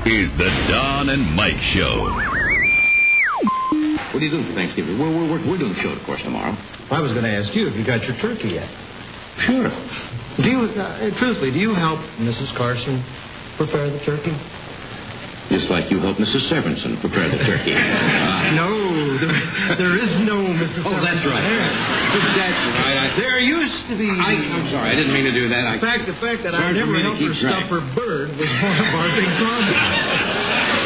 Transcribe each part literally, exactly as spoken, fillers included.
is the Don and Mike Show. What are you doing for Thanksgiving? We're, we're, we're, we're doing the show, of course, tomorrow. I was going to ask you if you got your turkey yet. Sure. Do you, uh, truthfully, do you help Missus Carson prepare the turkey? Just like you help Missus Severinsen prepare the turkey. Uh, no, there, there is no Missus Oh, that's right. That's right. I, there used to be. I, I'm sorry, I didn't mean to do that. I, in fact, the fact that I Hard for never me to helped her keep track. stuff her bird was one of our big problems.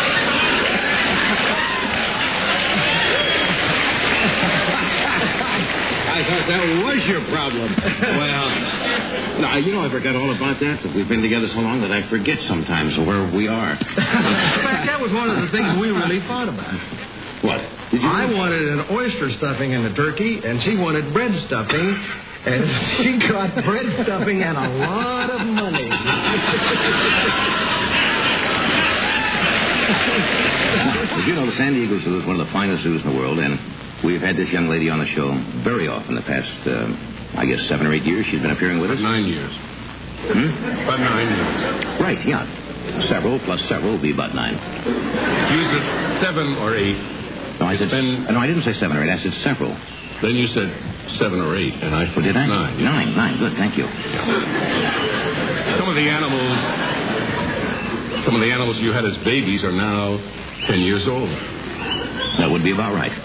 I thought that was your problem. Well, no, you know, I forgot all about that. That we've been together so long that I forget sometimes where we are. In fact, that was one of the things we really thought about. What? Did you? I wanted an oyster stuffing in the turkey, and she wanted bread stuffing, and she got bread stuffing and a lot of money. Did you know the San Diego Zoo is one of the finest zoos in the world, and we've had this young lady on the show very often the past, uh, I guess, seven or eight years. She's been appearing with us. Nine years. Hmm? About nine years. Right, yeah. Several plus several will be about nine. You said seven or eight. No, I said. Then- No, I didn't say seven or eight. I said several. Then you said seven or eight, and I said Oh, did I? nine. Nine, nine. Good, thank you. Yeah. Some of the animals, some of the animals you had as babies are now ten years old. That would be about right.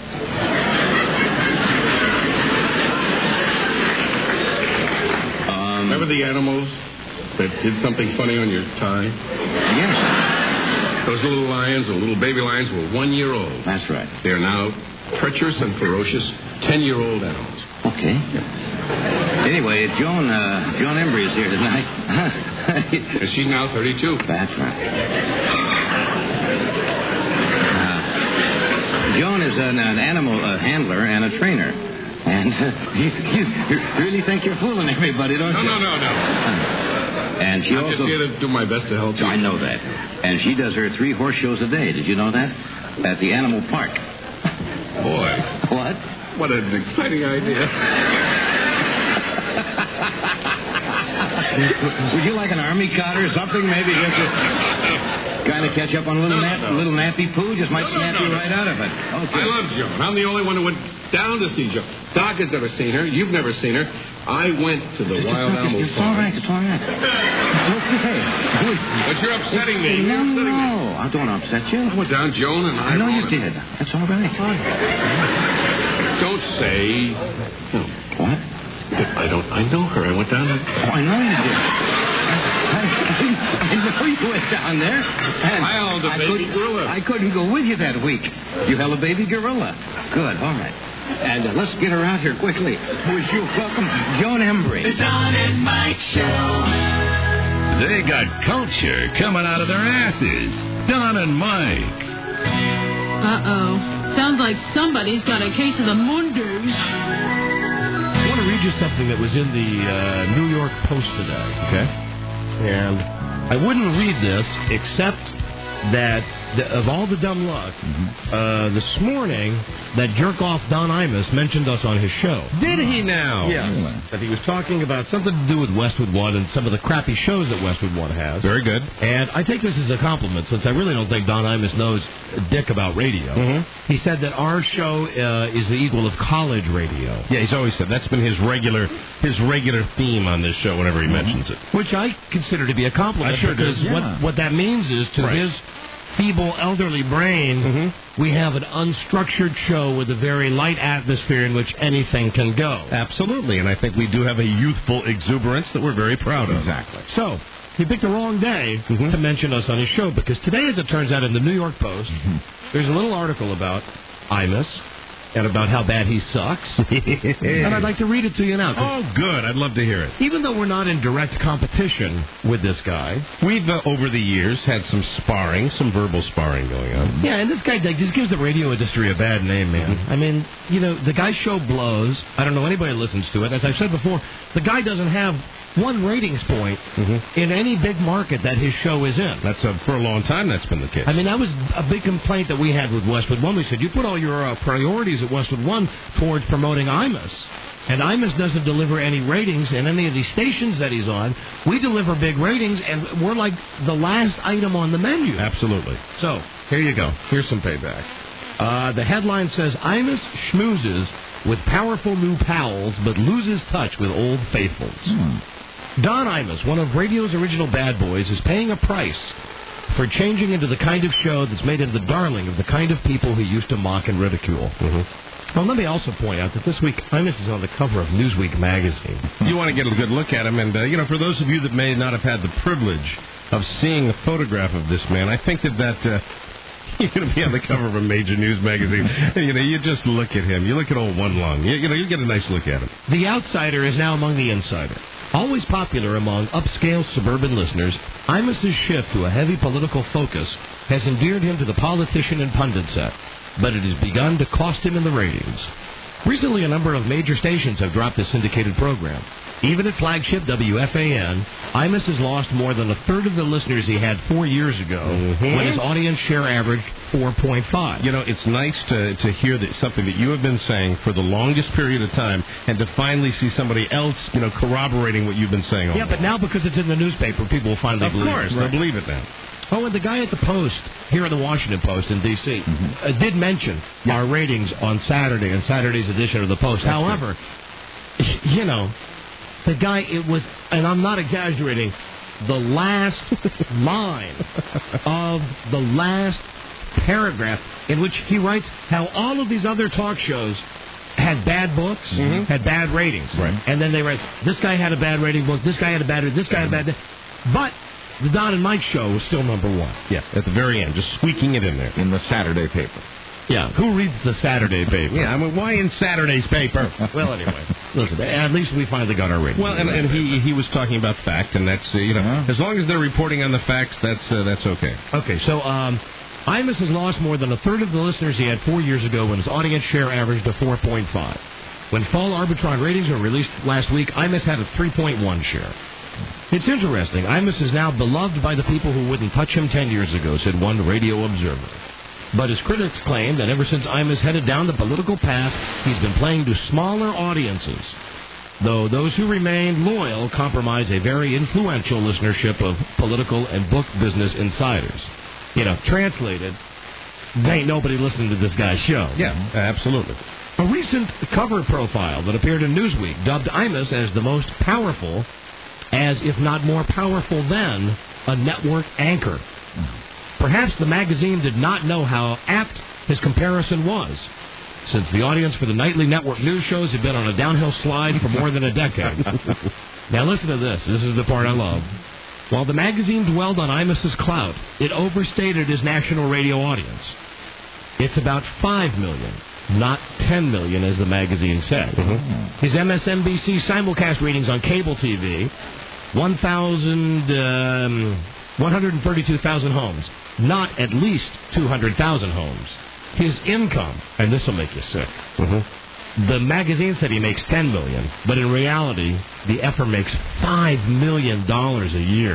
Um, Remember the animals that did something funny on your tie? Yes, Those little lions, the little baby lions, were one year old. that's right. They are now treacherous and ferocious ten-year-old animals. Okay. Anyway, Joan, uh, Joan Embry is here tonight. And she's now thirty-two. That's right. Uh, Joan is an, an animal uh, handler and a trainer. And uh, you, you really think you're fooling everybody, don't No, you? no, no, no. And she I'm also... just here to do my best to help you. I know that. And she does her three horse shows a day. Did you know that? At the animal park. Boy. What? What an exciting idea. Would you like an army cot or something? Maybe just to kind of catch up on a little, No, nap, no. little nappy poo? Just might No, no, snap no, you no. right out of it. Okay. I love Joan. I'm the only one who went down to see Joan. Doc has never seen her. You've never seen her. I went to the It's, Wild it's, Animal it's Farm. all right. It's all right. Okay. But you're upsetting me. No, You're upsetting me. no. I don't upset you. I went down, Joan, and I... I know you wrote- did. That's all right. Don't say... No. What? I don't... I know her. I went down and... Oh, I know you did. I, I, I know you went down there. And I held a baby couldn't- gorilla. I couldn't go with you that week. You held a baby gorilla. Good. All right. And uh, let's get her out here quickly. Wish you welcome, Joan Embry. The Don and Mike Show. They got culture coming out of their asses. Don and Mike. Uh-oh. Sounds like somebody's got a case of the Mondays. I want to read you something that was in the uh, New York Post today. Okay. And I wouldn't read this except that the, of all the dumb luck, Mm-hmm. uh, this morning, that jerk-off Don Imus mentioned us on his show. Did he now? Yes. That he was talking about something to do with Westwood One and some of the crappy shows that Westwood One has. Very good. And I take this as a compliment, since I really don't think Don Imus knows a dick about radio. Mm-hmm. He said that our show uh, is the equal of college radio. Yeah, he's always said that's been his regular his regular theme on this show whenever he mentions it. Which I consider to be a compliment. I sure do. because Yeah. what, what that means is to Right. his feeble elderly brain, Mm-hmm. we have an unstructured show with a very light atmosphere in which anything can go. Absolutely, and I think we do have a youthful exuberance that we're very proud of. Exactly. So, he picked the wrong day Mhm. to mention us on his show, because today, as it turns out, in the New York Post, Mm-hmm. there's a little article about Imus and about how bad he sucks. And I'd like to read it to you now. 'cause Oh, good. I'd love to hear it. even though we're not in direct competition with this guy, We've, uh, over the years, had some sparring, some verbal sparring going on. yeah, and this guy like, just gives the radio industry a bad name, man. I mean, you know, the guy's show blows. I don't know anybody who listens to it. As I've said before, the guy doesn't have one ratings point in any big market that his show is in. That's a, for a long time, that's been the case. I mean, that was a big complaint that we had with Westwood One. We said, you put all your uh, priorities at Westwood One towards promoting Imus, And Imus doesn't deliver any ratings in any of these stations that he's on. We deliver big ratings, and we're like the last item on the menu. Absolutely. So, here you go. Here's some payback. Uh, the headline says, Imus schmoozes with powerful new pals, but loses touch with old faithfuls. Hmm. Don Imus, one of radio's original bad boys, is paying a price for changing into the kind of show that's made him the darling of the kind of people he used to mock and ridicule. Mm-hmm. Well, let me also point out that this week, Imus is on the cover of Newsweek magazine. You want to get a good look at him, and, uh, you know, for those of you that may not have had the privilege of seeing a photograph of this man, I think that that... Uh, You're going to be on the cover of a major news magazine. You know, you just look at him. You look at old One Lung. You, you know, you get a nice look at him. The outsider is now among the insider. Always popular among upscale suburban listeners, Imus's shift to a heavy political focus has endeared him to the politician and pundit set, but it has begun to cost him in the ratings. Recently, a number of major stations have dropped the syndicated program. Even at flagship W F A N, Imus has lost more than a third of the listeners he had four years ago, mm-hmm. when his audience share averaged four point five. You know, it's nice to, to hear that something that you have been saying for the longest period of time, and to finally see somebody else, you know, corroborating what you've been saying all Yeah, but now because it's in the newspaper, people will finally of believe course, it. They'll Right. believe it now. Oh, and the guy at the Post, here in the Washington Post in D C, mm-hmm. uh, did mention yeah. our ratings on Saturday, and Saturday's edition of the Post. That's However, true. you know... The guy, it was, and I'm not exaggerating, the last line of the last paragraph in which he writes how all of these other talk shows had bad books, mm-hmm. had bad ratings. Right. And then they write, this guy had a bad rating book, this guy had a bad rating, this guy had a bad... But the Don and Mike show was still number one. Yeah, at the very end, just squeaking it in there. In the Saturday paper. Yeah, who reads the Saturday paper? Yeah, I mean, why in Saturday's paper? Well, anyway, listen, at least we finally got our ratings. Well, and, and he he was talking about fact, and that's, uh, you know, uh-huh. as long as they're reporting on the facts, that's uh, that's okay. Okay, so um, Imus has lost more than a third of the listeners he had four years ago when his audience share averaged a four point five. When fall Arbitron ratings were released last week, Imus had a three point one share. It's interesting. Imus is now beloved by the people who wouldn't touch him ten years ago, said one radio observer. But his critics claim that ever since Imus headed down the political path, he's been playing to smaller audiences. Though those who remain loyal compromise a very influential listenership of political and book business insiders. You know, translated, there ain't nobody listening to this guy's show. Yeah, absolutely. A recent cover profile that appeared in Newsweek dubbed Imus as the most powerful, as if not more powerful than, a network anchor. Perhaps the magazine did not know how apt his comparison was, since the audience for the nightly network news shows had been on a downhill slide for more than a decade. Now listen to this. This is the part I love. While the magazine dwelled on Imus's clout, it overstated his national radio audience. It's about five million, not ten million, as the magazine said. Mm-hmm. His M S N B C simulcast ratings on cable T V, one thousand, um, one hundred thirty-two thousand homes. Not at least two hundred thousand homes. His income, and this will make you sick. Mm-hmm. The magazine said he makes ten million dollars, but in reality, the effer makes five million dollars a year.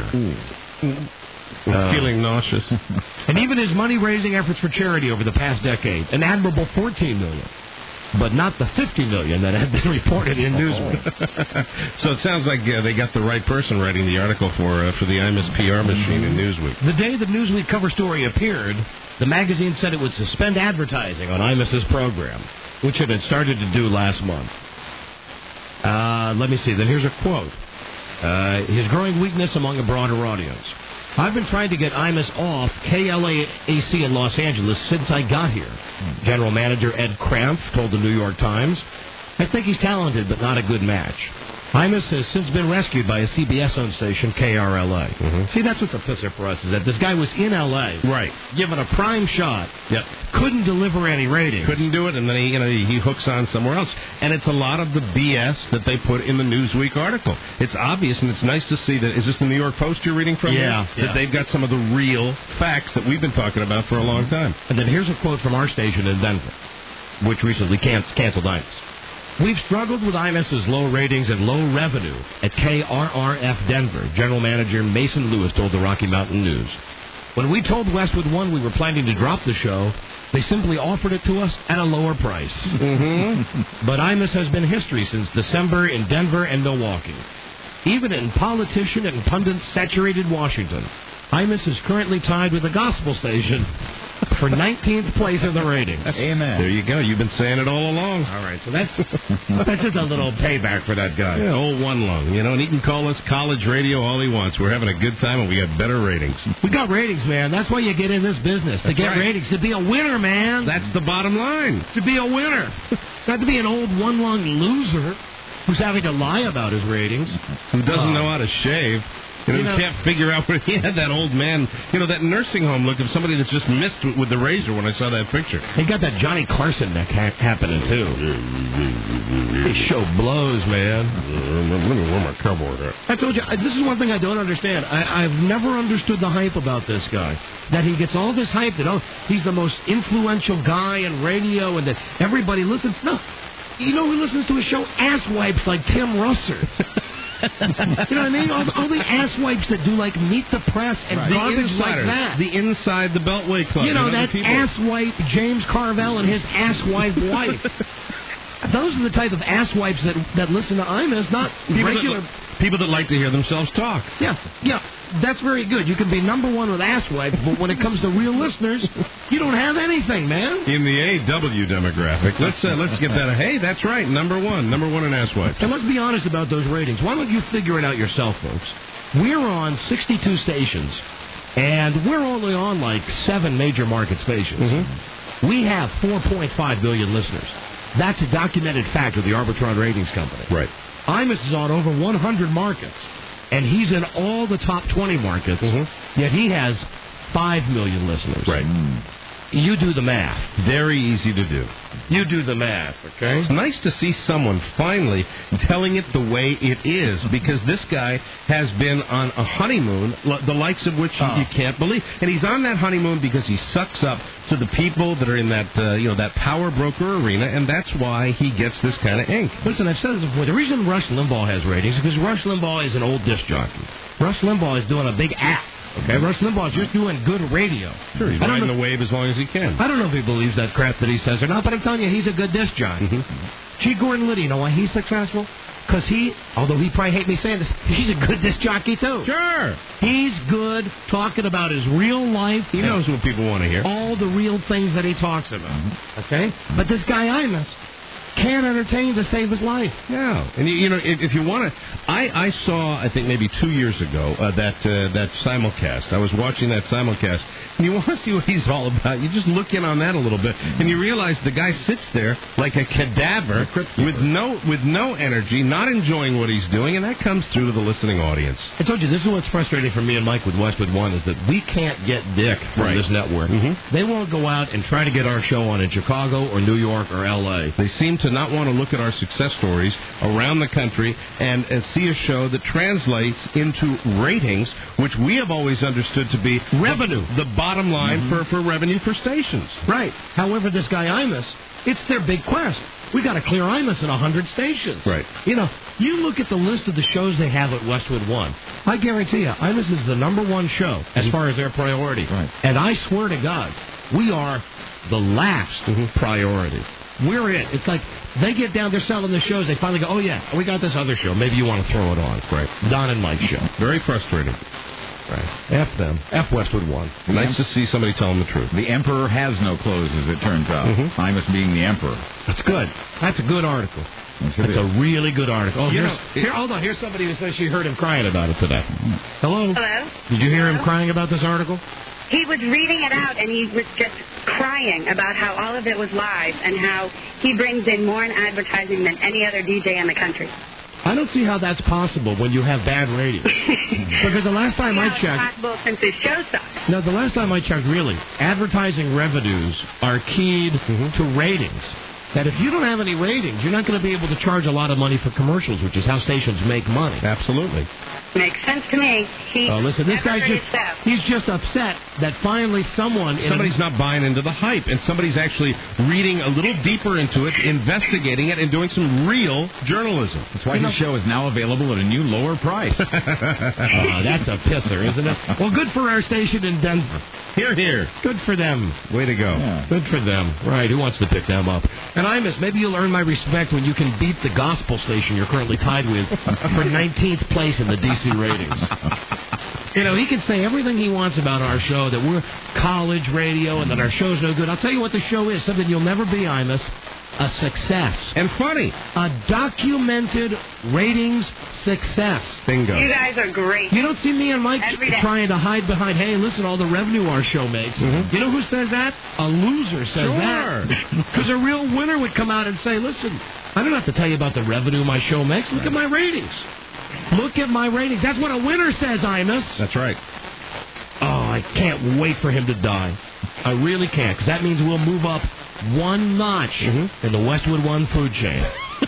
I'm uh, feeling nauseous. And even his money-raising efforts for charity over the past decade, an admirable fourteen million dollars. But not the fifty million dollars that had been reported in Newsweek. So it sounds like uh, they got the right person writing the article for uh, for the Imus P R machine in Newsweek. The day the Newsweek cover story appeared, the magazine said it would suspend advertising on Imus's program, which it had started to do last month. Uh, let me see. Then here's a quote. Uh, his growing weakness among a broader audience. I've been trying to get Imus off K L A C in Los Angeles since I got here. General Manager Ed Krampf told the New York Times, I think he's talented, but not a good match. Imus has since been rescued by a C B S-owned station, K R L A. Mm-hmm. See, that's what's a pisser for us, is that this guy was in L A, right, given a prime shot, yep, couldn't deliver any ratings. Couldn't do it, and then he, you know, he hooks on somewhere else. And it's a lot of the B S that they put in the Newsweek article. It's obvious, and it's nice to see that. Is this the New York Post you're reading from? Yeah. Here? yeah. That they've got some of the real facts that we've been talking about for a long time. And then here's a quote from our station in Denver, which recently can- canceled Imus. We've struggled with Imus's low ratings and low revenue at K R R F Denver, General Manager Mason Lewis told the Rocky Mountain News. When we told Westwood One we were planning to drop the show, they simply offered it to us at a lower price. Mm-hmm. But Imus has been history since December in Denver and Milwaukee. Even in politician and pundit-saturated Washington, Imus is currently tied with the gospel station for nineteenth place in the ratings. Amen. There you go. You've been saying it all along. All right, so that's that's just a little payback for that guy. Yeah, old one lung, you know, and he can call us college radio all he wants. We're having a good time, and we got better ratings. We got ratings, man. That's why you get in this business, to That's get right. ratings, to be a winner, man. That's the bottom line. To be a winner. Not to be an old one-lung loser who's having to lie about his ratings. Who doesn't Oh. know how to shave. You know, You know- you can't figure out where he had that old man, you know, that nursing home look of somebody that's just missed with, with the razor when I saw that picture. He got that Johnny Carson neck ha- happening, too. His show blows, man. Let me wear my cowboy hat. I told you, I- this is one thing I don't understand. I, I've never understood the hype about this guy. That he gets all this hype that, oh, he's the most influential guy in radio and that everybody listens. No. You know who listens to his show? Asswipes like Tim Russert. You know what I mean? All, all the asswipes that do, like, Meet the Press and Right. garbage The like insiders. that. The inside the Beltway Club. You know, and other that people. asswipe James Carvell and his asswipe wife. Those are the type of asswipes that that listen to Imus, not People regular... that, people that like to hear themselves talk. Yeah, yeah, that's very good. You can be number one with asswipes, but when it comes to real listeners, you don't have anything, man. In the A W demographic. Let's uh, let's get that. Hey, that's right. Number one. Number one in asswipes. And let's be honest about those ratings. Why don't you figure it out yourself, folks? We're on sixty-two stations, and we're only on like seven major market stations. Mm-hmm. We have four point five billion listeners. That's a documented fact of the Arbitron Ratings Company. Right. Imus is on over one hundred markets, and he's in all the top twenty markets, Mm-hmm. yet he has five million listeners. Right. You do the math. Very easy to do. You do the math, okay? It's nice to see someone finally telling it the way it is, because this guy has been on a honeymoon, li- the likes of which you, Oh. you can't believe. And he's on that honeymoon because he sucks up to the people that are in that, uh, you know, that power broker arena, and that's why he gets this kind of ink. Listen, I've said this before. The reason Rush Limbaugh has ratings is because Rush Limbaugh is an old disc jockey. Rush Limbaugh is doing a big act. Okay, Rush Limbaugh is just doing good radio. Sure, he's I don't riding know- the wave as long as he can. I don't know if he believes that crap that he says or not, but I'm telling you, he's a good disc jockey. Mm-hmm. G. Gordon Liddy, you know why he's successful? Because he, although he probably hate me saying this, he's a good disc jockey, too. Sure. He's good talking about his real life. He knows what people want to hear. All the real things that he talks about. Okay? But this guy Imus can't entertain to save his life. No, and you, you know, if, if you want to, I, I saw, I think maybe two years ago, uh, that uh, that simulcast. I was watching that simulcast, and you want to see what he's all about. You just look in on that a little bit, and you realize the guy sits there like a cadaver with no with no energy, not enjoying what he's doing, and that comes through to the listening audience. I told you, this is what's frustrating for me and Mike with Westwood One, is that we can't get dick from Right. this network. Mm-hmm. They won't go out and try to get our show on in Chicago or New York or L A. They seem to not want to look at our success stories around the country and, and see a show that translates into ratings, which we have always understood to be Revenue. the, the bottom line for, for revenue for stations. Right. However, this guy Imus, it's their big quest. We got to clear Imus in one hundred stations. Right. You know, you look at the list of the shows they have at Westwood One. I guarantee you, Imus is the number one show as far as their priority. Right. And I swear to God, we are the last priority. We're it. It's like they get down, they're selling the shows, they finally go, oh, yeah, we got this other show. Maybe you want to throw it on. Right. Don and Mike's show. Very frustrating. Right. F them. F Westwood One. Nice to see somebody tell them the truth. The emperor has no clothes, as it turns out. Mm-hmm. Imus being the emperor. That's good. That's a good article. Yes, it That's is. a really good article. Oh, You here's, know, it- here, hold on. Here's somebody who says she heard him crying about it today. Hello? Hello? Did you hear him Hello? crying about this article? He was reading it out, and he was just crying about how all of it was live and how he brings in more in advertising than any other D J in the country. I don't see how that's possible when you have bad ratings. Because the last time I How it's checked, possible since his show sucks. no, the last time I checked, really, advertising revenues are keyed to ratings. That if you don't have any ratings, you're not going to be able to charge a lot of money for commercials, which is how stations make money. Absolutely. Makes sense to me. He Oh, listen, this never guy's heard just, it said. he's just upset that finally someone... in Somebody's a, not buying into the hype, and somebody's actually reading a little deeper into it, investigating it, and doing some real journalism. That's why You his know- show is now available at a new lower price. Oh, that's a pisser, isn't it? Well, good for our station in Denver. Here, here. Good for them. Way to go. Yeah. Good for them. Right, who wants to pick them up? And Imus, maybe you'll earn my respect when you can beat the gospel station you're currently tied with for nineteenth place in the D C ratings. You know, he can say everything he wants about our show, that we're college radio and that our show's no good. I'll tell you what the show is, something you'll never be, Imus. A success. And funny. A documented ratings success. Bingo. You guys are great. You don't see me and Mike Every day. trying to hide behind, hey, listen, all the revenue our show makes. Mm-hmm. You know who says that? A loser says Sure. that. Because a real winner would come out and say, listen, I don't have to tell you about the revenue my show makes. Look at my ratings. Look at my ratings. That's what a winner says, Imus. That's right. Oh, I can't wait for him to die. I really can't, because that means we'll move up one notch Mm-hmm. in the Westwood One food chain.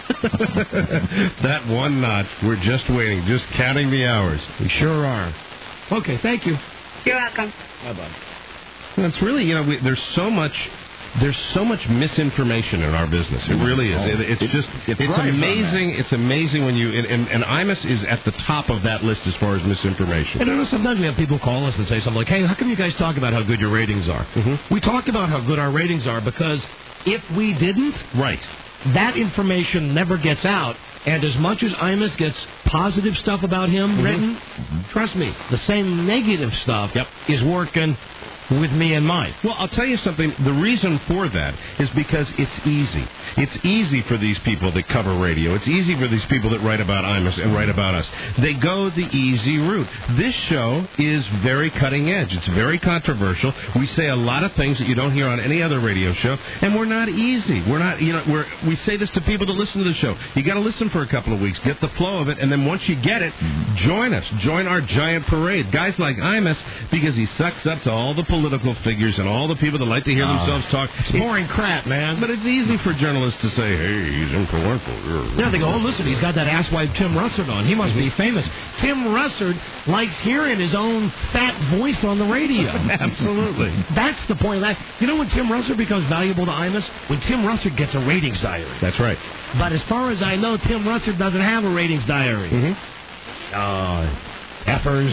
That one notch. We're just waiting, just counting the hours. We sure are. Okay, thank you. You're welcome. Bye-bye. And it's really, you know, we, there's so much... There's so much misinformation in our business. It really is. It, it's just, it it's thrives on amazing. It's amazing when you, and, and, and Imus is at the top of that list as far as misinformation. And I know sometimes we have people call us and say something like, hey, how come you guys talk about how good your ratings are? Mm-hmm. We talk about how good our ratings are because if we didn't, Right. that information never gets out. And as much as Imus gets positive stuff about him written, trust me, the same negative stuff Yep. is working with me and Mike. Well, I'll tell you something. The reason for that is because it's easy. It's easy for these people that cover radio. It's easy for these people that write about Imus and write about us. They go the easy route. This show is very cutting edge. It's very controversial. We say a lot of things that you don't hear on any other radio show, and we're not easy. We're not, you know, we're, we say this to people that listen to the show. You got to listen for a couple of weeks, get the flow of it, and then once you get it, join us. Join our giant parade. Guys like Imus, because he sucks up to all the political figures and all the people that like to hear themselves talk. It's boring crap, man. But it's easy for journalists to say, hey, he's influential. Yeah, they go, oh, listen, he's got that asswipe Tim Russert on. He must be famous. Tim Russert likes hearing his own fat voice on the radio. Absolutely. That's the point of that. You know when Tim Russert becomes valuable to Imus? When Tim Russert gets a ratings diary. That's right. But as far as I know, Tim Russert doesn't have a ratings diary. Mm-hmm. Oh, effers.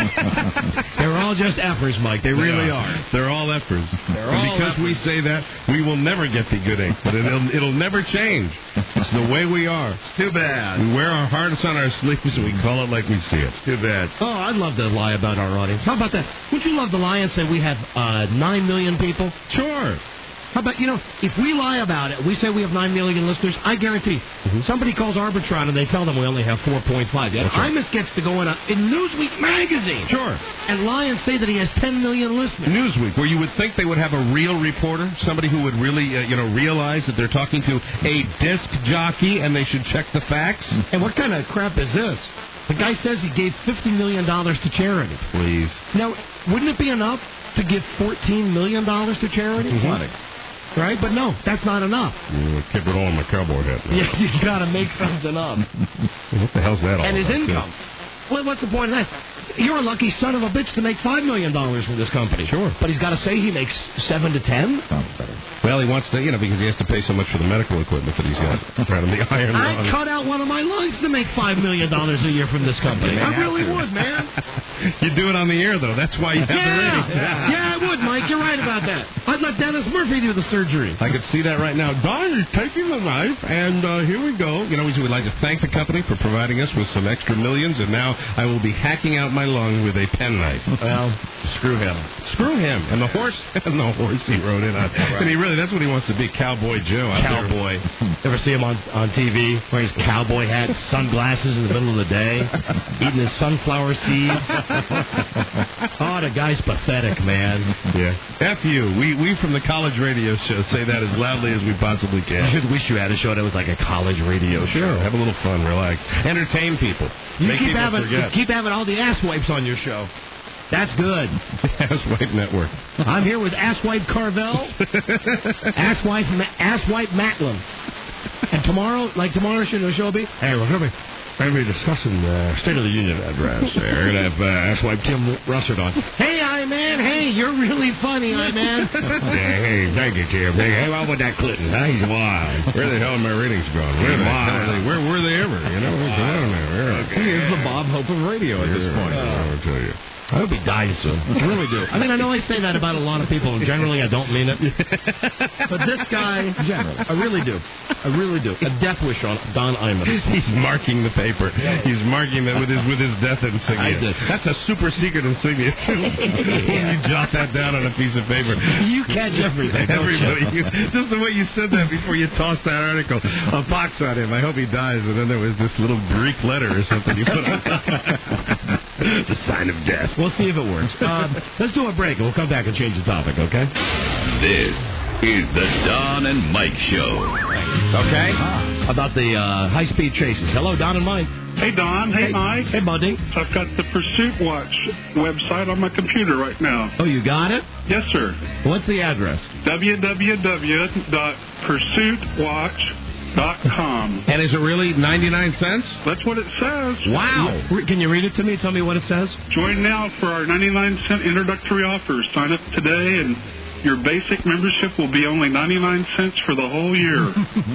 They're all just effers, Mike. They really are. They're all effers. They're and all because effers. we say that, we will never get the good ink. But it'll, it'll never change. It's the way we are. It's too bad. We wear our hearts on our sleeves and we call it like we see it. It's too bad. Oh, I'd love to lie about our audience. How about that? Would you love to lie and say we have uh, nine million people? Sure. How about, you know, if we lie about it, we say we have nine million listeners, I guarantee Mm-hmm. somebody calls Arbitron and they tell them we only have four point five. Yet right. Imus gets to go in, a, in Newsweek magazine. Sure. And lie and say that he has ten million listeners. Newsweek, where you would think they would have a real reporter, somebody who would really, uh, you know, realize that they're talking to a disc jockey and they should check the facts. And what kind of crap is this? The guy says he gave fifty million dollars to charity. Please. Now, wouldn't it be enough to give fourteen million dollars to charity? Plenty. Right? But no, that's not enough. Mm, keep it on my cowboy hat. Now. Yeah, you got to make something up. What the hell's that all And his about, income. Well, what's the point of that? You're a lucky son of a bitch to make five million dollars from this company. Sure. But he's got to say he makes seven to ten? Sounds better. Well, he wants to, you know, because he has to pay so much for the medical equipment that he's got. Right on the iron I'd lung. cut out one of my lungs to make five million dollars a year from this company. You may I have really to. would, man. You do it on the air, though. That's why you have the Yeah. ratings. yeah, I would, Mike. You're right about that. I'd let Dennis Murphy do the surgery. I could see that right now. Don is taking the knife, and uh, here we go. You know, we would like to thank the company for providing us with some extra millions, and now I will be hacking out my lung with a penknife. Well, screw him. Screw him. And the horse, and the horse he rode in on. And he really, that's what he wants to be, Cowboy Joe. out there. Cowboy. Ever see him on, on T V wearing his cowboy hat, sunglasses in the middle of the day, eating his sunflower seeds? Oh, the guy's pathetic, man. Yeah. F you. We, we from the college radio show say that as loudly as we possibly I can. should wish you had a show that was like a college radio show. Sure. Have a little fun. Relax. Entertain people. You Make keep people having forget. keep having all the ass wipes on your show. That's good. Asswipe Network. I'm here with Asswipe Carvel, Asswipe Ma- Asswipe Macklin, and tomorrow, like tomorrow, should the show be? Hey, we're gonna be I'll be discussing the State of the Union address there. And I've uh, asked wife Tim Russert on. Hey, I-Man, hey, you're really funny, I-Man. Hey, thank you, Tim. Hey, how about that Clinton? Huh? He's wild. Where the hell are my ratings going? Where, the hell are they? Where were they ever? You know, what's going on there? Okay. He is the Bob Hope of radio at this point. I'll tell you. I hope he dies soon. I really do. I mean, I know I say that about a lot of people, and generally I don't mean it. But this guy, generally, I really do. I really do. A death wish on Don Iman. He's marking the paper. He's marking it with his with his death insignia. I did. That's a super secret insignia. When you jot that down on a piece of paper. You catch everything. don't Everybody. you? You, just the way you said that before you tossed that article. A box on him. I hope he dies. And then there was this little Greek letter or something you put on. The sign of death. We'll see if it works. Um, let's do a break, and we'll come back and change the topic, okay? This is the Don and Mike Show. Okay? About the uh, high-speed chases. Hello, Don and Mike. Hey, Don. Hey, Hey. Mike. Hey, buddy. I've got the Pursuit Watch website on my computer right now. Oh, you got it? Yes, sir. What's the address? w w w dot pursuit watch dot com. And is it really ninety-nine cents? That's what it says. Wow. Re- Can you read it to me? Tell me what it says. Join now for our ninety-nine cent introductory offer. Sign up today, and your basic membership will be only ninety-nine cents for the whole year.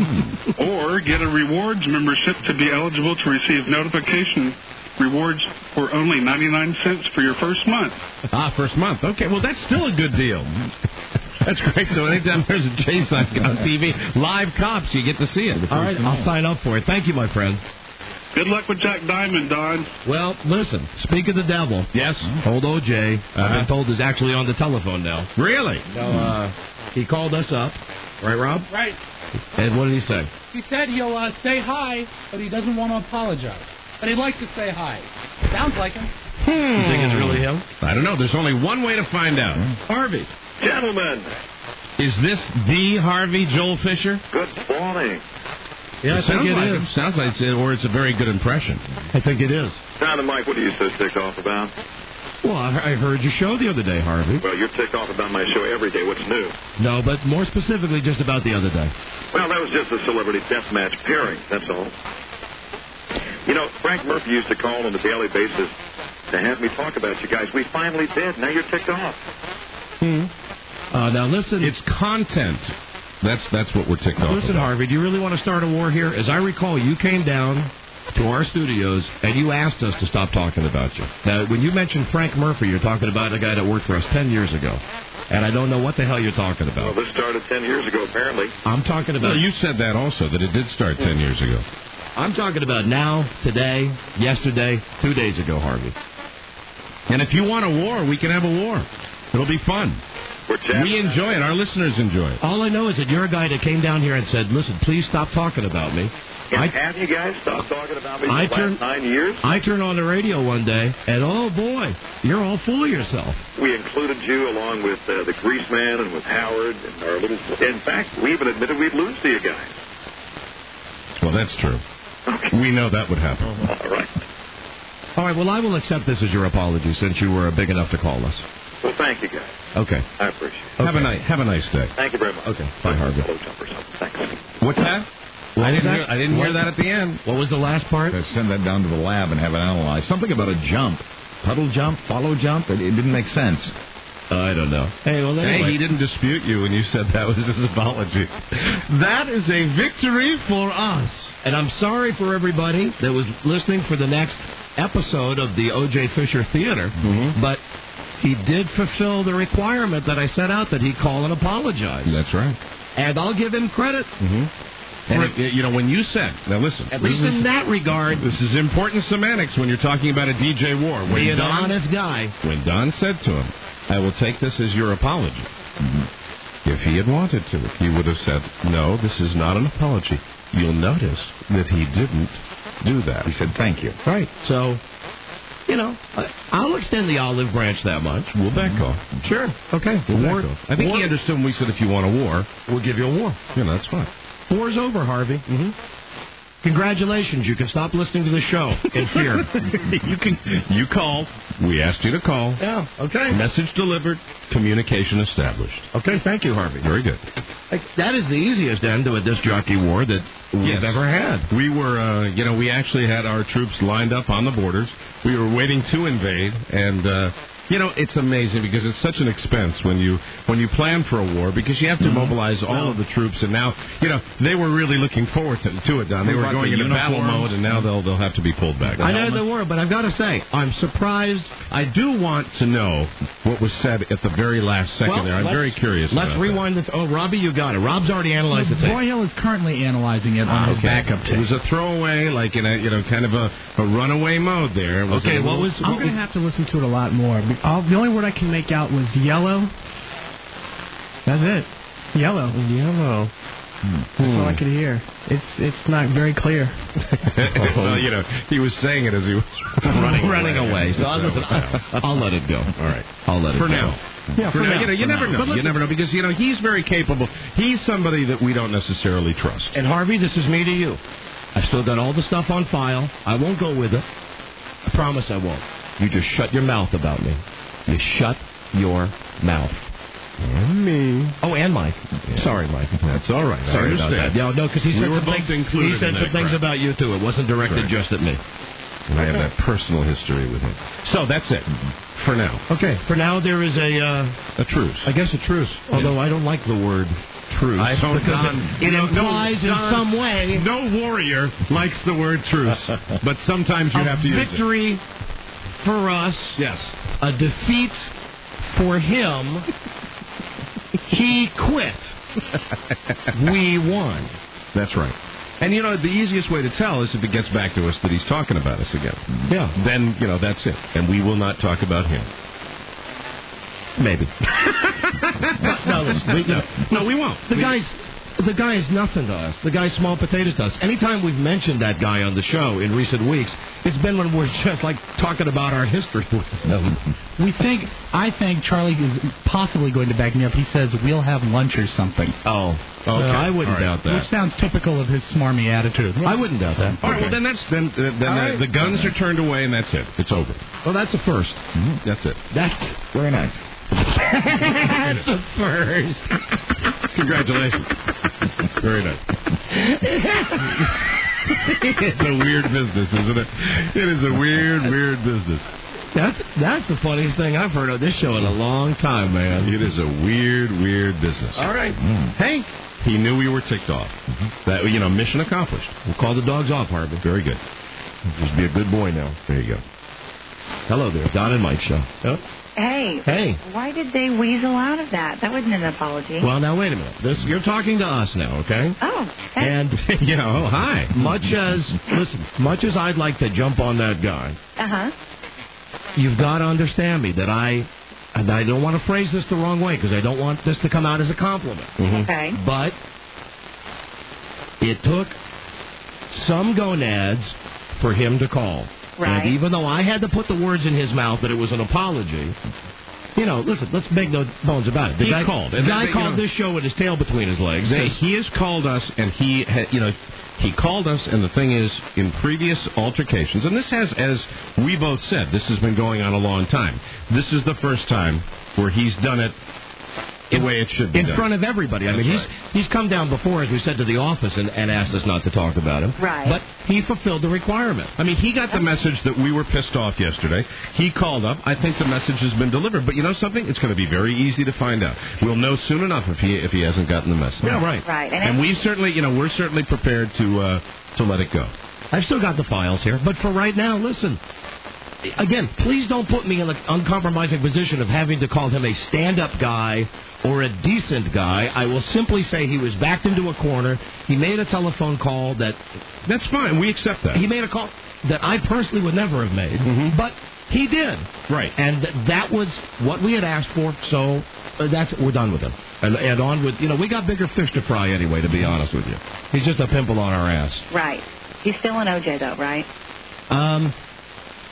Or get a rewards membership to be eligible to receive notification rewards for only ninety-nine cents for your first month. Ah, first month. Okay, well, that's still a good deal. That's great. So anytime there's a chase on, on T V, live cops, you get to see it. All right, I'll sign up for it. Thank you, my friend. Good luck with Jack Diamond, Don. Well, listen, speak of the devil. Yes. Old O J, Uh-huh. I've been told, is actually on the telephone now. Really? So, uh, he called us up. Right, Rob? Right. And what did he say? He said he'll uh, say hi, but he doesn't want to apologize. But he'd like to say hi. Sounds like him. Hmm. You think it's really him? I don't know. There's only one way to find out. Harvey. Gentlemen, Is this the Harvey Joel Fisher? good morning. Yeah, I It think sounds it like is. it. Sounds like it's, or it's a very good impression. I think it is. Don and Mike, what are you so ticked off about? Well, I I heard your show the other day, Harvey. Well, you're ticked off about my show every day. What's new? No, but more specifically just about the other day. Well, that was just a celebrity deathmatch pairing, that's all. You know, Frank Murphy used to call on a daily basis to have me talk about you guys. We finally did. Now you're ticked off. Hmm. Uh, now, listen. It's content. That's that's what we're ticked off Listen, about. Harvey, do you really want to start a war here? As I recall, you came down to our studios and you asked us to stop talking about you. Now, when you mentioned Frank Murphy, you're talking about a guy that worked for us ten years ago. And I don't know what the hell you're talking about. Well, this started ten years ago, apparently. I'm talking about... Well, you said that also, that it did start ten years ago. I'm talking about now, today, yesterday, two days ago, Harvey. And if you want a war, we can have a war. It'll be fun. We're chatting. We enjoy it. Our listeners enjoy it. All I know is that you're a guy that came down here and said, listen, please stop talking about me. And I, have you guys stopped talking about me for I the turn- last nine years? I turned on the radio one day, and oh, boy, you're all full of yourself. We included you along with uh, the Grease Man and with Howard and our little... In fact, we even admitted we'd lose to you guys. Well, that's true. We know that would happen. All right. All right, well, I will accept this as your apology since you were big enough to call us. Well, thank you, guys. Okay. I appreciate it. Have a nice have a nice day. Thank you very much. Okay. Bye, Harvey. Hello, jump or something. Thanks. What's that? What I was didn't that? hear I didn't hear What? that at the end. What was the last part? Send that down to the lab and have it analyzed. Something about a jump. Puddle jump, follow jump. It, it didn't make sense. I don't know. Hey, well, anyway. Hey, he didn't dispute you when you said that was his apology. That is a victory for us. And I'm sorry for everybody that was listening for the next episode of the O J. Fisher Theater, Mm-hmm. but he did fulfill the requirement that I set out that he call and apologize. That's right. And I'll give him credit. Mm-hmm. And, it, you know, when you said, now listen. At this least is- in that regard, This is important semantics when you're talking about a D J war. When be an Don, honest guy. when Don said to him, I will take this as your apology. Mm-hmm. If he had wanted to, he would have said, no, this is not an apology. You'll notice that he didn't do that. He said, thank you. Right. So, you know, I- I'll extend the olive branch that much. We'll back off. Sure. Okay. We'll War- back off. I think war- he understood when we said if you want a war, We'll give you a war. you know, that's fine. War's over, Harvey. Mm-hmm. congratulations. You can stop listening to the show in fear. you can. You called. We asked you to call. Yeah, okay. Message delivered. Communication established. Okay, thank you, Harvey. Very good. That is the easiest end to a disc jockey war that we've Yes. ever had. We were, uh, you know, we actually had our troops lined up on the borders. We were waiting to invade, and, uh, you know, it's amazing because it's such an expense when you when you plan for a war because you have to mobilize all Well- of the troops. And now, you know, they were really looking forward to, to it, Don. They We were brought going the into battle uniforms. mode, and now they'll they'll have to be pulled back. I know they were, but I've got to say, I'm surprised. I do want to know what was said at the very last second Well, there. I'm let's- very curious. Let's about rewind the. Oh, Robbie, you got it. Rob's already analyzed the tape. Broyhill is currently analyzing it on his Okay. backup It tape. was a throwaway, like in a you know kind of a, a runaway mode there. It was Okay, a what little- was- I'm going to have to listen to it a lot more. All, the only word I can make out was yellow. That's it. Yellow. Yellow. That's all I could hear. It's it's not very clear. well, you know, he was saying it as he was running running away. So I'll, listen, I'll, I'll let it go. All right. I'll let it For go. now. Yeah, for, for now. now, You know, you for never now. know. But You listen- never know because you know he's very capable. He's somebody that we don't necessarily trust. And Harvey, this is me to you. I've still got all the stuff on file. I won't go with it. I promise I won't. You just shut your mouth about me. You shut your mouth. And me. Oh, and Mike. Sorry, Mike. That's all right. Sorry I about understand. that. No, no, because he We said were some both things. included He said in some that things crap. about you too. It wasn't directed Right. just at me. And I have that personal history with him. So that's it for now. Okay. For now, there is a uh, A truce. I guess a truce. Although I don't like the word truce. I don't because Don, it, it no, implies no, in Don, some way No warrior likes the word truce, but sometimes you a have to use it. victory for us. Yes. A defeat for him. He quit. We won. That's right. And, you know, the easiest way to tell is if it gets back to us that he's talking about us again. Yeah. Then, you know, that's it. And we will not talk about him. Maybe. no, listen, we, no, No, we won't. the We- guy's the guy is nothing to us. The guy's small potatoes to us. Anytime we've mentioned that guy on the show in recent weeks, it's been when we're just like talking about our history with him. We think, I think Charlie is possibly going to back me up. He says we'll have lunch or something. Oh, okay. Okay. I wouldn't All right. doubt that. Which sounds typical of his smarmy attitude. I wouldn't doubt that. All right, well, then that's then uh, then All uh, right. the guns are turned away and that's it. It's over. Well, that's a first. Mm-hmm. That's it. That's Very nice. that's a first. Congratulations. Very nice. It's a weird business, isn't it? It is a weird, weird business. That's that's the funniest thing I've heard on this show in a long time, man. It is a weird, weird business. All right. Hank, he knew we were ticked off. That you know, mission accomplished. We'll call the dogs off, Harvey. Very good. Just be a good boy now. There you go. Hello there, Don and Mike show. Oh. Hey. Hey. Why did they weasel out of that? That wasn't an apology. Well, now wait a minute. This you're talking to us now, okay? Oh. And you know, hi. Much as listen, much as I'd like to jump on that guy, Uh huh. you've got to understand me that I, and I don't want to phrase this the wrong way because I don't want this to come out as a compliment. Okay. But it took some gonads for him to call. Right. And even though I had to put the words in his mouth that it was an apology, you know, listen, let's make no bones about it. The He guy called. The And guy they- you called know- this show with his tail between his legs. They, he has called us, and he, ha, you know, he called us. And the thing is, in previous altercations, and this has, as we both said, this has been going on a long time. This is the first time where he's done it the way it should be in done. front of everybody. I That's mean, right. he's he's come down before, as we said, to the office and, and asked us not to talk about him. Right. But he fulfilled the requirement. I mean, he got the message that we were pissed off yesterday. He called up. I think the message has been delivered. But you know something? It's going to be very easy to find out. We'll know soon enough if he if he hasn't gotten the message. Yeah, right. Right. And, And we certainly, you know, we're certainly prepared to uh, to let it go. I've still got the files here, but for right now, listen. Again, please don't put me in an uncompromising position of having to call him a stand-up guy or a decent guy. I will simply say he was backed into a corner. He made a telephone call that... That's fine. We accept that. He made a call that I personally would never have made, Mhm. but he did. Right. And th- that was what we had asked for, so uh, that's we're done with him. And, and on with... You know, we got bigger fish to fry anyway, to be honest with you. He's just a pimple on our ass. right. He's still an O J, though, right? Um...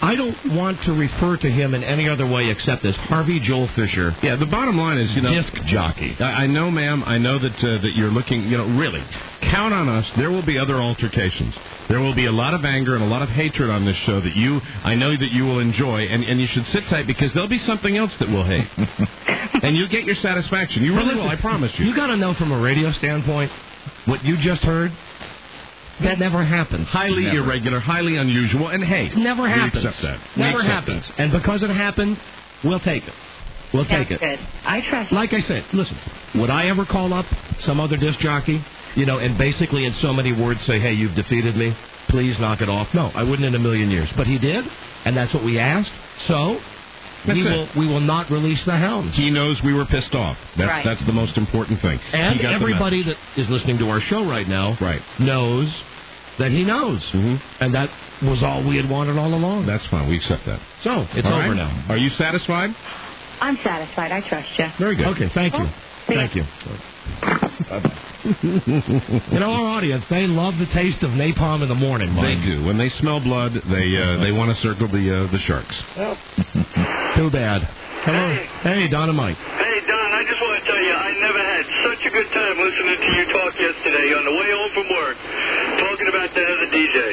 I don't want to refer to him in any other way except as Harvey Joel Fisher. Yeah, the bottom line is, you know, disc jockey. I, I know, ma'am. I know that uh, that you're looking. You know, really, count on us. There will be other altercations. There will be a lot of anger and a lot of hatred on this show that you, I know that you will enjoy, and, and you should sit tight because there'll be something else that we'll hate, and you get your satisfaction. You really will. I promise you. You got to know from a radio standpoint what you just heard. That never happens. Highly never. irregular, highly unusual, and hey, it never happens. We accept that. Never we accept happens. That. And because it happened, we'll take it. We'll That's take it. Good. I trust. Like I said, listen, would I ever call up some other disc jockey, you know, and basically in so many words say, hey, you've defeated me, please knock it off? No, I wouldn't in a million years. But he did, and that's what we asked. So That's we it. will we will not release the hounds. He knows we were pissed off. That's Right. that's the most important thing. And He got the everybody that is listening to our show right now Right. knows that he knows. Mm-hmm. And that was all we had wanted all along. That's fine. We accept that. So, it's All over right? now. Are you satisfied? I'm satisfied. I trust you. Very good. Okay, thank you. Thank you. You know, our audience, they love the taste of napalm in the morning, Mike. They do. When they smell blood, they uh, they want to circle the uh, the sharks. Too bad. Hello. Hey, Don and Mike. Hey, Don, I just want to tell you, I never had such a good time listening to you talk yesterday on the way home from work, talking about that other D J.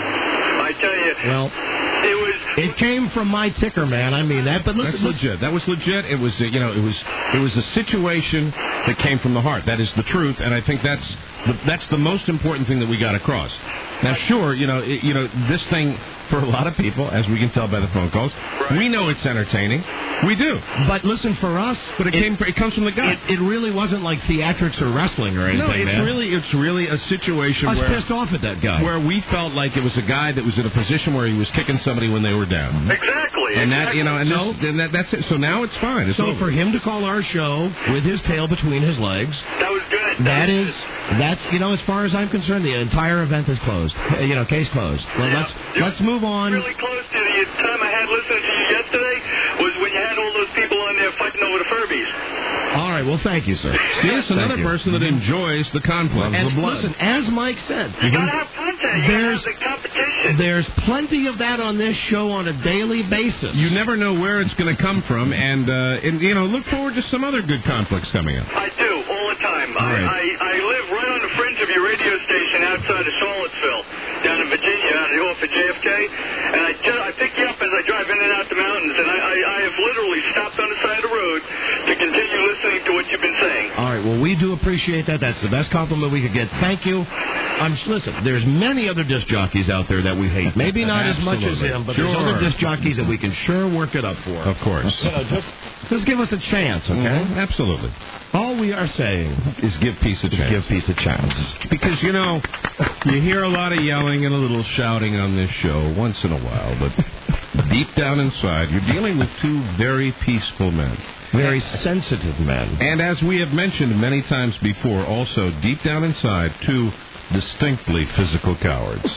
I tell you, Well, it was... it came from my ticker, man. I mean that, but listen, That's listen. legit. That was legit. It was, uh, you know, it was it was a situation that came from the heart. That is the truth, and I think that's the, that's the most important thing that we got across. Now, sure, you know, it, you know, this thing for a lot of people, as we can tell by the phone calls, Right. we know it's entertaining. We do. But listen, for us, But it, it, came. It comes from the gut. it, it really wasn't like theatrics or wrestling or anything, no, it's man. really it's really a situation I was where pissed off at that guy. where we felt like it was a guy that was in a position where he was kicking somebody when they were down. Exactly. And that, exactly. you know, and, So- this, and that, that's it. So now it's fine. It's So over. for him to call our show with his tail between his legs, That was good. that was is, that's, you know, as far as I'm concerned, the entire event is closed. Uh, You know, case closed. Well, Yeah. let's let's move on. Really close to the time I had listening to you yesterday was when you had all those people on there fighting over the Furbies. All right, well, thank you, sir. See, it's another Thank you. person that enjoys the conflict. And the blood. listen, as Mike said, You gotta have content. You There's- gotta have the competition. there's plenty of that on this show on a daily basis. You never know where it's going to come from, and, uh, and you know, look forward to some other good conflicts coming up. I do, all the time. All I, right. I, I live right on the fringe of your radio station outside of Charlottesville, down in Virginia, out of off of J F K. And I, just, I pick you up as I drive in and out the mountains, and I, I, I have literally stopped on the side of the road to continue listening to what you've been saying. All right, well, we do appreciate that. That's the best compliment we could get. Thank you. I'm, listen, there's many other disc jockeys out there that we hate. Maybe not as much as Absolutely. him, but Sure. there's other disc jockeys that we can sure work it up for. Of course. You know, just, just give us a chance, okay? Mhm, absolutely. All we are saying Is give peace a is chance. give peace a chance. Because, you know, you hear a lot of yelling and a little shouting on this show once in a while, but deep down inside, you're dealing with two very peaceful men. Very sensitive men. And as we have mentioned many times before, also deep down inside, two distinctly physical cowards.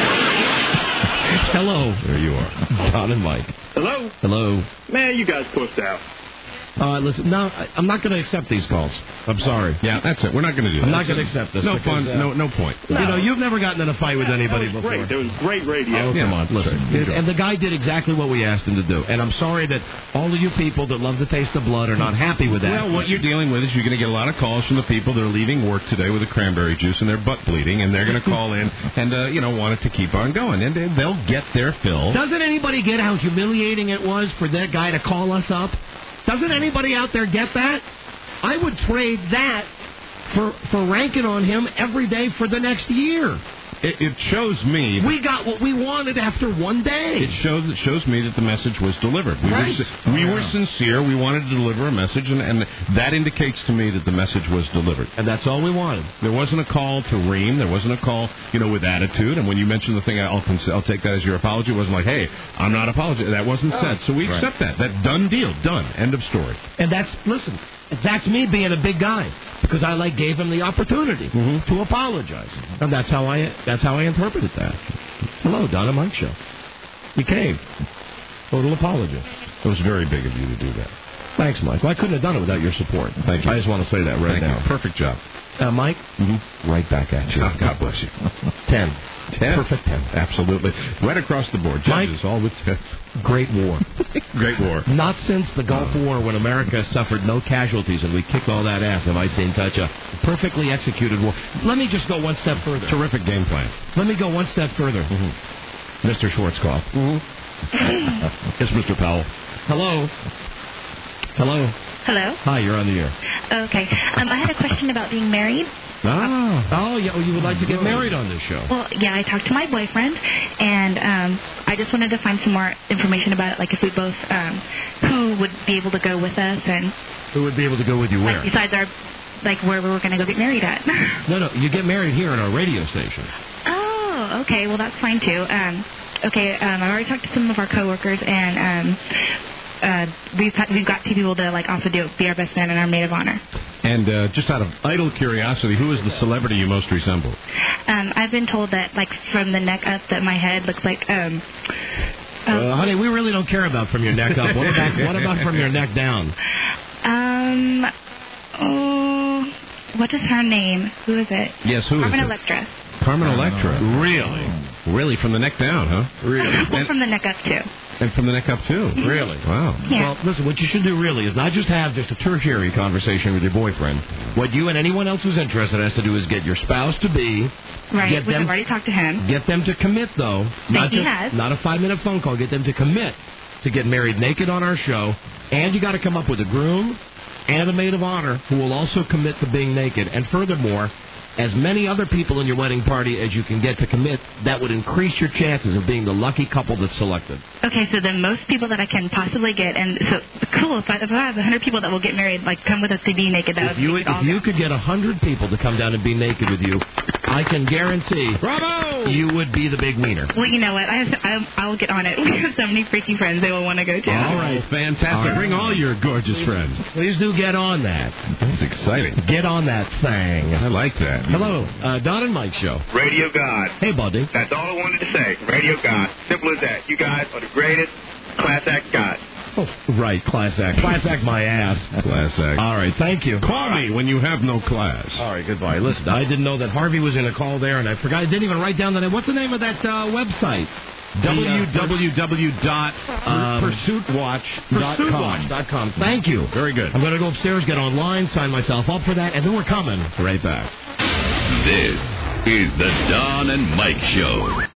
Hello. There you are. Don and Mike. Hello? Hello. Man, you guys pushed out. Uh, listen, no, I, I'm not going to accept these calls. I'm sorry. Yeah, that's it. We're not going to do that. I'm not going to accept this. No because, fun. uh, no, no point. You know, you've never gotten in a fight with anybody that was before. great. There was great radio. Oh, Yeah, come on, listen. sure. And the guy did exactly what we asked him to do. And I'm sorry that all of you people that love the taste of blood are not happy with that. Well, what you're dealing with is you're going to get a lot of calls from the people that are leaving work today with a cranberry juice and their butt bleeding, and they're going to call in and, uh, you know, want it to keep on going. And they- they'll get their fill. Doesn't anybody get how humiliating it was for that guy to call us up? Doesn't anybody out there get that? I would trade that for for ranking on him every day for the next year. It, it shows me. We got what we wanted after one day. It shows it shows me that the message was delivered. We Right. were si- we were sincere. We wanted to deliver a message, and, and that indicates to me that the message was delivered. And that's all we wanted. There wasn't a call to ream. There wasn't a call, you know, with attitude. And when you mentioned the thing, I'll cons- I'll take that as your apology. It wasn't like, hey, I'm not apologizing. That wasn't said. So we Right. accept that. That done deal. Done. End of story. And that's, listen, that's me being a big guy. Because I, like, gave him the opportunity to apologize. And that's how I that's how I interpreted that. Hello, Don and Mike Show. You came. Total apology. It was very big of you to do that. Thanks, Mike. Well, I couldn't have done it without your support. Thank you. I just want to say that right Thank now. you. Perfect job. Uh, Mike, Mm-hmm. right back at you. God bless you. Ten. ten. Perfect ten. Absolutely. Right across the board. Judges, Mike, all with ten. Great war. Great war. Not since the Gulf War when America suffered no casualties and we kicked all that ass have I seen such a perfectly executed war. Let me just go one step further. Terrific game plan. Let me go one step further. Mm-hmm. Mister Schwarzkopf. Mm-hmm. It's Mister Powell. Hello. Hello. Hello. Hi, you're on the air. Okay. Um, I had a question about being married. Ah. Oh, yeah, you would like to get married on this show. Well, yeah, I talked to my boyfriend, and um, I just wanted to find some more information about it, like if we both, um, who would be able to go with us, and who would be able to go with you where? Like besides our, like where we were going to go get married at. No, no, you get married here at our radio station. Oh, okay. Well, that's fine too. Um, okay, um, I already talked to some of our coworkers, and um, uh, we've we've got two people to like also do be our best man and our maid of honor. And uh, just out of idle curiosity, who is the celebrity you most resemble? Um, I've been told that, like, from the neck up, that my head looks like, um... Uh, uh, honey, we really don't care about from your neck up. What about, what about from your neck down? Um... Oh... What is her name? Who is it? Yes, who Carmen is it? Electra. Carmen Electra. Really? Really, from the neck down, huh? Really? Well, and, from the neck up, too. and from the neck up, too? Really? Wow. Yeah. Well, listen, what you should do really is not just have just a tertiary conversation with your boyfriend. What you and anyone else who's interested has to do is get your spouse-to-be. Right, get which them, I've already talked to him. Get them to commit, though. Not he just, has. Not a five-minute phone call. Get them to commit to get married naked on our show. And you got to come up with a groom and a maid of honor who will also commit to being naked. And furthermore, as many other people in your wedding party as you can get to commit, that would increase your chances of being the lucky couple that's selected. Okay, so the most people that I can possibly get, and so, cool, if I, if I have one hundred people that will get married, like, come with us to be naked, that If would you, be if you could get one hundred people to come down and be naked with you, I can guarantee Bravo! you would be the big wiener. Well, you know what? I have, I, I'll get on it. We have so many freaky friends they will want to go to. All right, fantastic. All right. Bring all your gorgeous friends. Please do get on that. That's exciting. Get on that thing. I like that. Hello, uh, Don and Mike show. Radio God. Hey, buddy. That's all I wanted to say. Radio God. Simple as that. You guys are the greatest class act gods. Oh, right, class act. Class act my ass. Class act. All right, thank you. Call me when you have no class. All right, goodbye. Listen, I didn't know that Harvey was in a call there, and I forgot. I didn't even write down the name. What's the name of that uh, website? w w w dot pursuit watch dot com. Pursuit watch dot com. Thank you. Very good. I'm going to go upstairs, get online, sign myself up for that, and then we're coming right back. This is the Don and Mike Show.